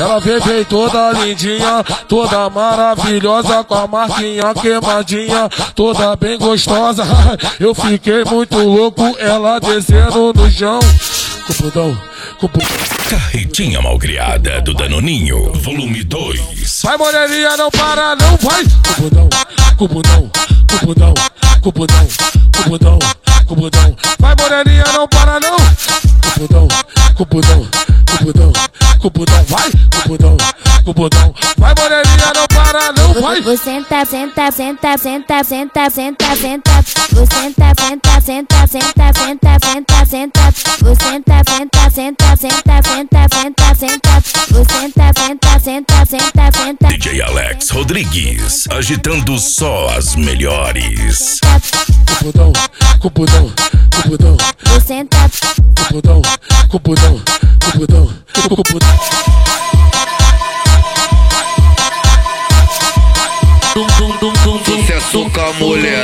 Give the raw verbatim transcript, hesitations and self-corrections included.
Ela vem, vem toda lindinha, toda maravilhosa, com a marquinha queimadinha, toda bem gostosa. Eu fiquei muito louco, ela descendo no chão. Com bundão, com bundão. Carretinha malcriada do Danoninho, volume dois. Vai, moreninha, não para, não vai. Com bundão, com bundão, com bundão, com bundão, com bundão, com bundão. Vai, moreninha, não para, não. Com bundão, com bundão, com bundão, com bundão. Vai, com bundão, com bundão. Vai, moreninha, não para, não vai. Vou sentar, sentar, sentar, sentar, sentar, sentar, sentar. Vou sentar, sentar, sentar, sentar, sentar, sentar, sentar. Vou sentar, sentar, sentar, sentar, sentar, sentar, sentar. Vou sentar, sentar, sentar, sentar, sentar. D J Alex Rodrigues, agitando só as melhores. Com bundão, com bundão, com bundão. Vou sentar, com bundão, com bundão, com bundão, com bundão. Sucesso com a mulher.